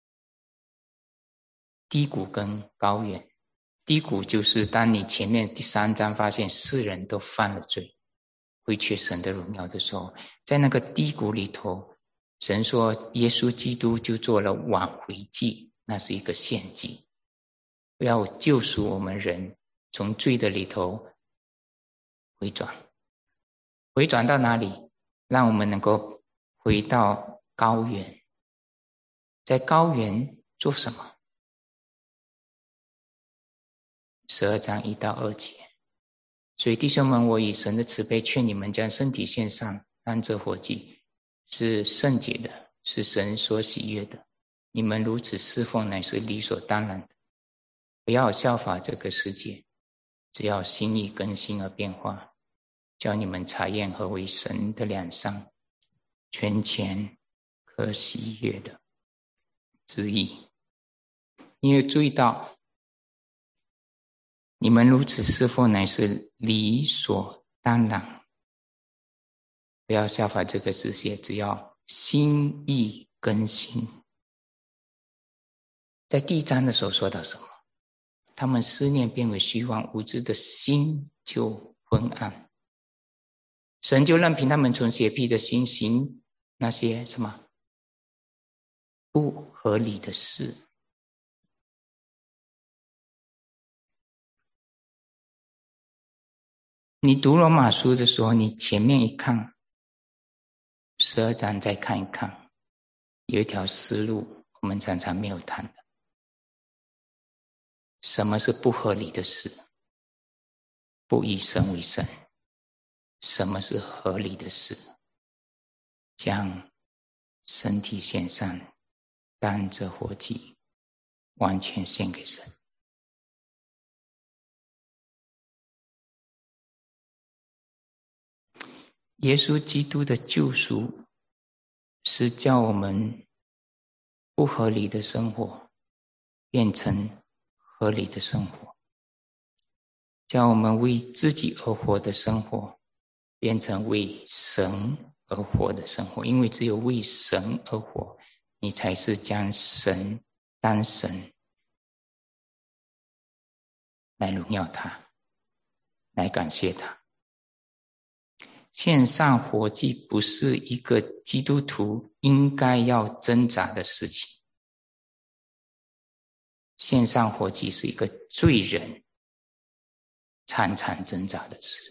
A: 低谷跟高原。低谷就是当你前面第3章发现世人都犯了罪，亏缺神的荣耀的时候，在那个低谷里头，神说耶稣基督就做了挽回祭，那是一个献祭，要救赎我们人从罪的里头回转到哪里？让我们能够回到高原。在高原做什么？12章1到2节。所以弟兄们，我以神的慈悲劝你们将身体献上，当作活祭，是圣洁的，是神所喜悦的。你们如此侍奉乃是理所当然的。不要效法这个世界，只要心意更新而变化，叫你们查验何为神的良善、全前可喜悦的旨意。你有注意到你们如此侍奉乃是理所当然，不要效法这个世界，只要心意更新。在第1章的时候说到什么？他们思念变为虚妄，无知的心就昏暗，神就任凭他们从邪僻的心行那些什么不合理的事。你读罗马书的时候，你前面一看12章再看一看，有一条思路我们常常没有谈的。什么是不合理的事？不以神为神。什么是合理的事？将身体献上，当作活祭，完全献给神。耶稣基督的救赎是叫我们不合理的生活变成合理的生活，叫我们为自己而活的生活变成为神而活的生活。因为只有为神而活，你才是将神当神，来荣耀他，来感谢他。献上活祭不是一个基督徒应该要挣扎的事情，献上活祭是一个罪人常常挣扎的事。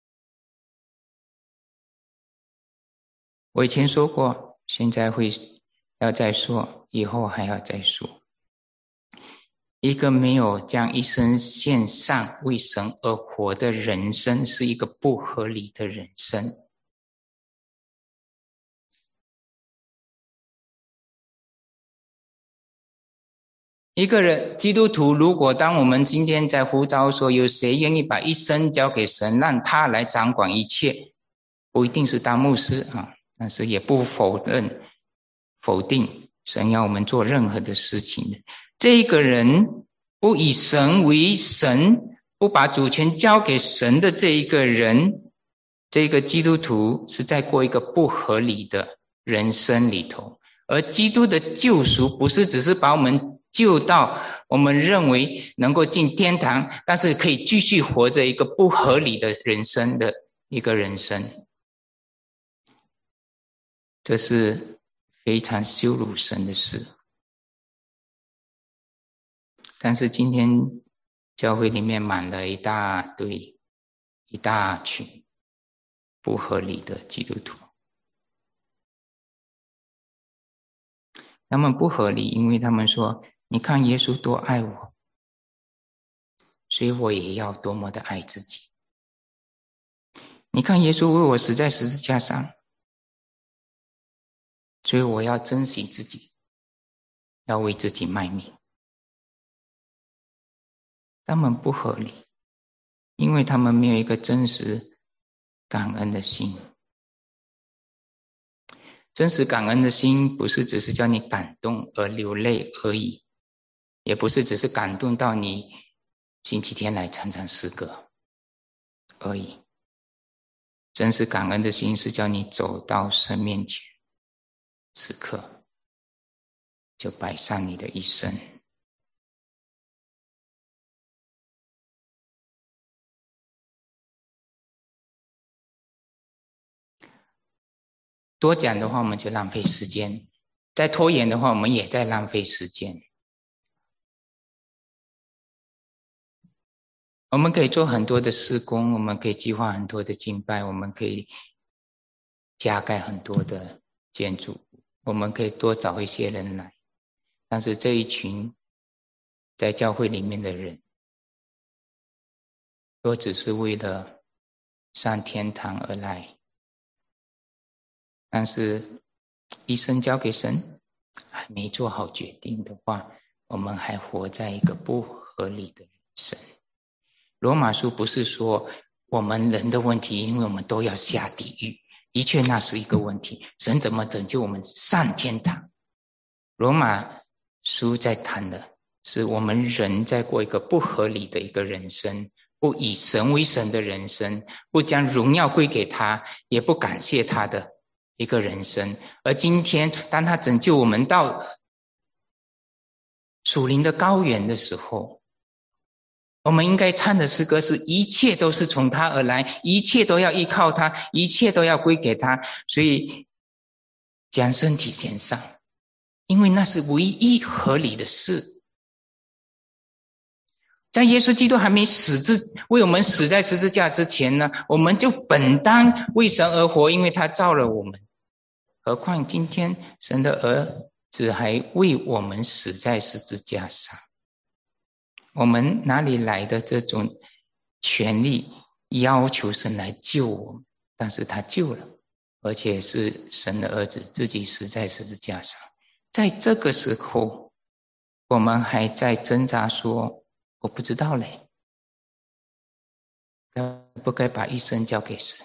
A: 我以前说过，现在要再说，以后还要再说。一个没有将一生献上为神而活的人生，是一个不合理的人生。一个人基督徒，如果当我们今天在呼召说有谁愿意把一生交给神，让他来掌管一切，不一定是当牧师啊，但是也不否定神要我们做任何的事情的。这个人不以神为神，不把主权交给神的这一个人，这个基督徒是在过一个不合理的人生里头。而基督的救赎不是只是把我们救到我们认为能够进天堂，但是可以继续活着一个不合理的人生的一个人生。这是非常羞辱神的事。但是今天教会里面满了一大堆一大群不合理的基督徒。他们不合理，因为他们说，你看耶稣多爱我，所以我也要多么的爱自己。你看耶稣为我死在十字架上，所以我要珍惜自己， 要为自己卖命。他们不合理，因为他们没有一个真实感恩的心。真实感恩的心不是只是叫你感动而流泪而已，也不是只是感动到你星期天来唱唱诗歌而已。真实感恩的心是叫你走到神面前，此刻就摆上你的一生。多讲的话我们就浪费时间，再拖延的话我们也在浪费时间。我们可以做很多的事工，我们可以计划很多的敬拜，我们可以加盖很多的建筑，我们可以多找一些人来，但是这一群在教会里面的人都只是为了上天堂而来，但是一生交给神还没做好决定的话，我们还活在一个不合理的人生。罗马书不是说我们人的问题，因为我们都要下地狱，的确那是一个问题，神怎么拯救我们上天堂？罗马书在谈的是我们人在过一个不合理的一个人生，不以神为神的人生，不将荣耀归给他，也不感谢他的一个人生。而今天当他拯救我们到属灵的高原的时候，我们应该唱的诗歌是一切都是从他而来，一切都要依靠他，一切都要归给他。所以将身体献上，因为那是唯一合理的事。在耶稣基督还没为我们死在十字架之前呢，我们就本当为神而活，因为他造了我们。何况今天神的儿子还为我们死在十字架上，我们哪里来的这种权利要求神来救我们？但是他救了，而且是神的儿子自己死在十字架上。在这个时候我们还在挣扎说我不知道嘞，该不该把一生交给神？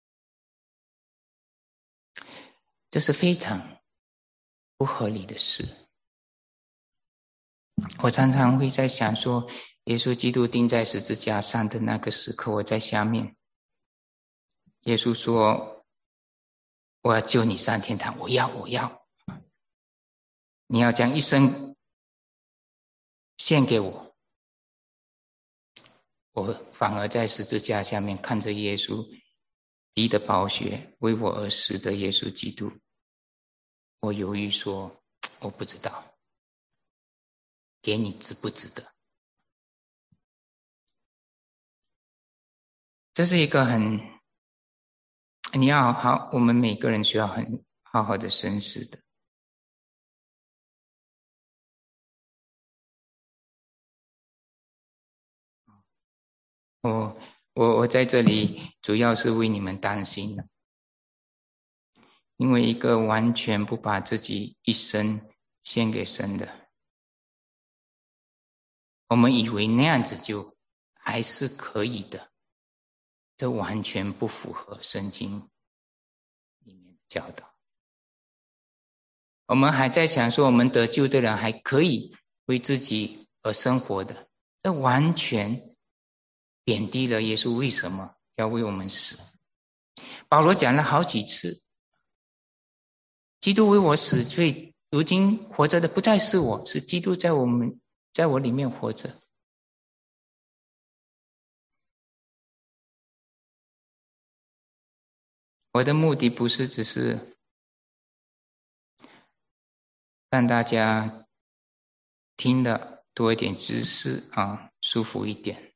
A: 这是非常不合理的事。我常常会在想说，耶稣基督钉在十字架上的那个时刻，我在下面，耶稣说我要救你上天堂，我要你要将一生献给我。我反而在十字架下面看着耶稣滴的宝血为我而死的耶稣基督，我犹豫说我不知道给你值不值得。这是一个你要好，我们每个人需要很好好的深思的。我在这里主要是为你们担心的，因为一个完全不把自己一生献给神的，我们以为那样子就还是可以的，这完全不符合圣经里面的教导。我们还在想说我们得救的人还可以为自己而生活的，这完全贬低了耶稣为什么要为我们死。保罗讲了好几次，基督为我死，所以如今活着的不再是我，是基督在我里面活着。我的目的不是只是让大家听的多一点知识啊，舒服一点。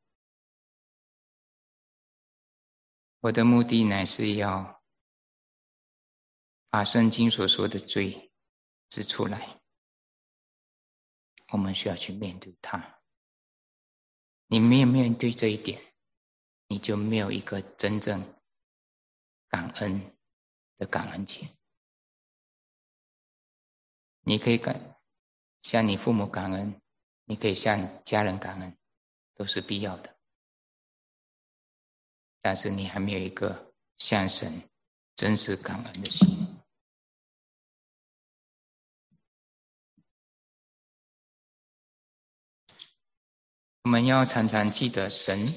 A: 我的目的乃是要把圣经所说的罪指出来，我们需要去面对它。你没有面对这一点，你就没有一个真正感恩的感恩节。你可以向你父母感恩，你可以向家人感恩，都是必要的。但是你还没有一个向神真实感恩的心。我们要常常记得，神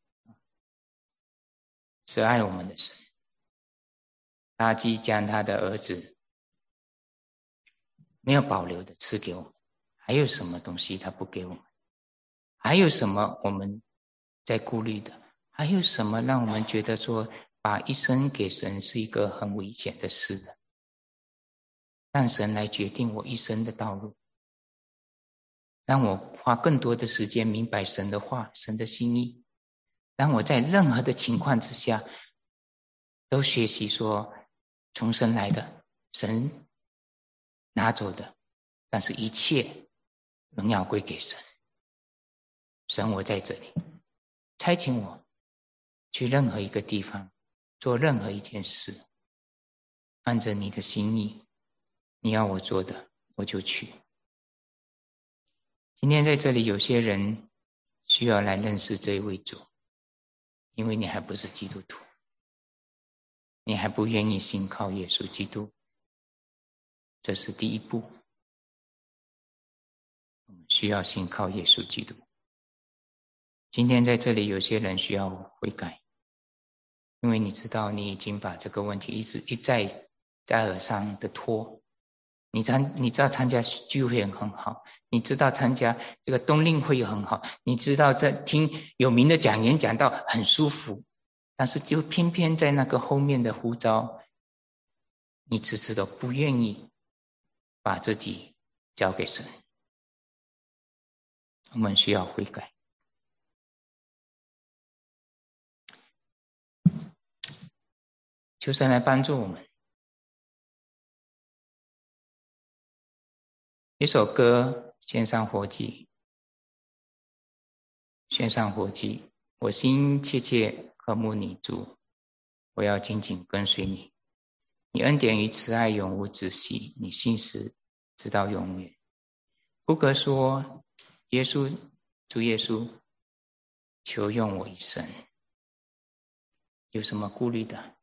A: 是爱我们的神，他即将他的儿子没有保留的赐给我们，还有什么东西他不给我们？还有什么我们在顾虑的？还有什么让我们觉得说把一生给神是一个很危险的事的？让神来决定我一生的道路，让我花更多的时间明白神的话，神的心意，让我在任何的情况之下都学习说，从神来的，神拿走的，但是一切荣耀归给神。神，我在这里，差遣我去任何一个地方，做任何一件事，按着你的心意，你要我做的，我就去。今天在这里，有些人需要来认识这一位主，因为你还不是基督徒，你还不愿意信靠耶稣基督，这是第一步。我们需要信靠耶稣基督。今天在这里，有些人需要悔改，因为你知道你已经把这个问题一再在耳上的拖。你知道参加聚会很好，你知道参加这个冬令会很好，你知道在听有名的讲演讲道很舒服，但是就偏偏在那个后面的呼召，你迟迟都不愿意把自己交给神。我们需要悔改。求神来帮助我们。一首歌，献上活祭，献上活祭，我心切切渴慕你主，我要紧紧跟随你。你恩典与慈爱永无止息，你信实直到永远。福格说，耶稣，主耶稣，求用我一生。有什么顾虑的？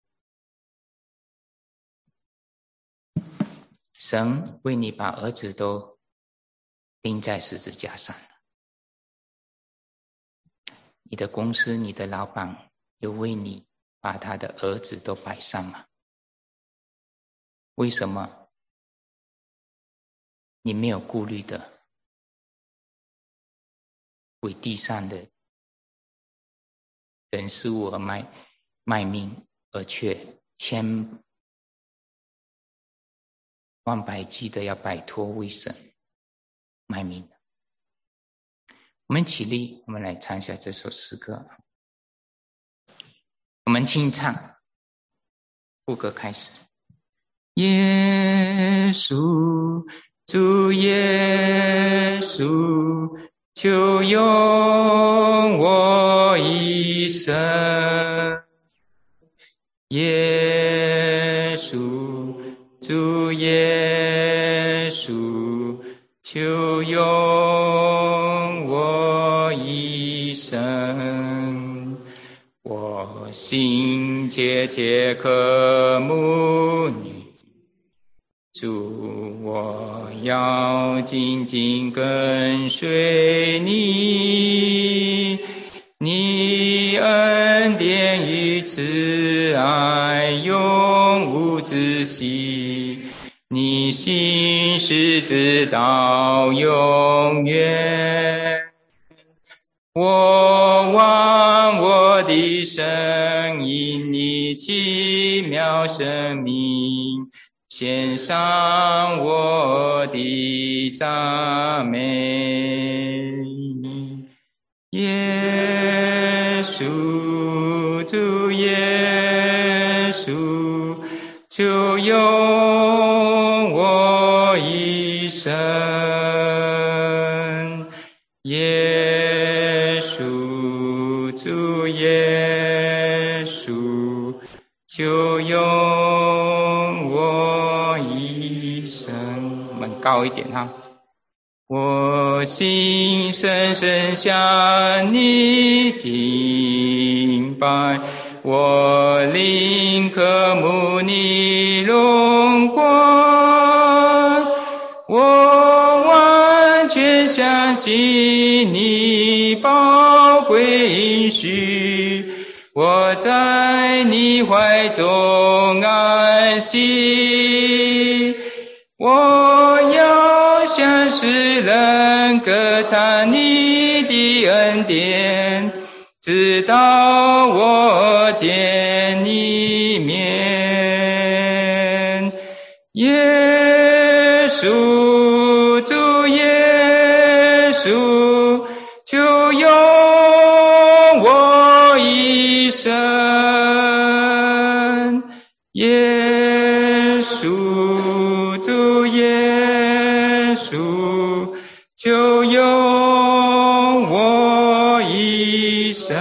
A: 神为你把儿子都钉在十字架上了。你的公司，你的老板有为你把他的儿子都摆上吗？为什么你没有顾虑的为地上的人事物而卖命，而却千万百计的要摆脱为神卖命？我们起立，我们来唱一下这首诗歌。我们清唱，副歌开始。耶稣，主耶稣，求用我一生。耶稣，主耶稣，求用我一生。我心切切渴慕你主，我要紧紧跟随你。你恩典与慈爱永无止息，你心是直到永远。我望我的神，因你奇妙生命，献上我的赞美。耶稣，主耶稣，求用我一生。耶稣，主耶稣，求用我一生。我们高一点哈。 我心深深向你敬拜，我灵渴慕你荣光，我完全相信你宝贵应许，我在你怀中安息，我要向世人歌唱你的恩典，直到我见你面。耶稣，主耶稣，就用我一生。耶稣，主耶稣，就用我一生。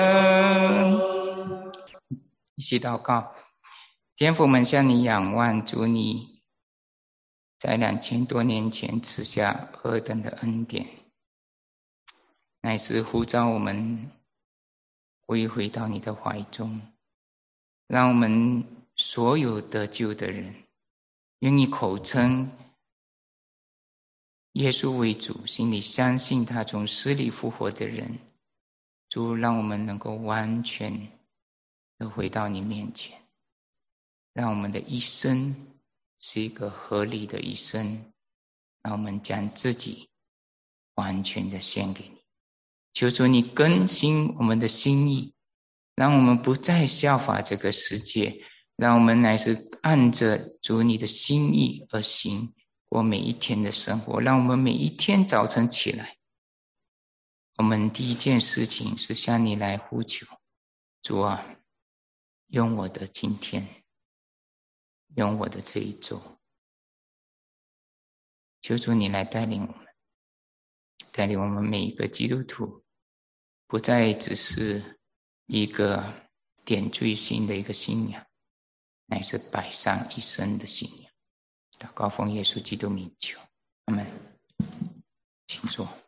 A: 一起祷告。天父们向你仰望，主你在2000多年前赐下何等的恩典，乃是呼召我们归回到你的怀中，让我们所有得救的人愿意口称耶稣为主，心里相信他从死里复活的人。主，让我们能够完全的回到你面前，让我们的一生是一个合理的一生，让我们将自己完全的献给你。求主你更新我们的心意，让我们不再效法这个世界，让我们乃是按着主你的心意而行，过每一天的生活。让我们每一天早晨起来，我们第一件事情是向你来呼求，主啊，用我的今天，用我的这一周，求主你来带领我们，带领我们每一个基督徒，不再只是一个点缀性的一个信仰，乃是摆上一生的信仰。祷告奉耶稣基督名求，阿们。请坐。